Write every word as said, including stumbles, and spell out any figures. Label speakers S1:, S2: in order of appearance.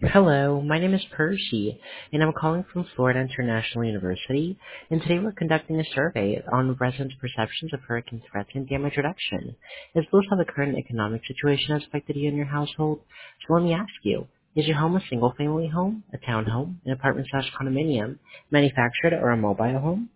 S1: Hello, my name is Percy, and I'm calling from Florida International University, and today we're conducting a survey on residents' perceptions of hurricane threats and damage reduction, as well as how the current economic situation has affected you and your household. So let me ask you, is your home a single-family home, a townhome, an apartment slash condominium, manufactured, or a mobile home?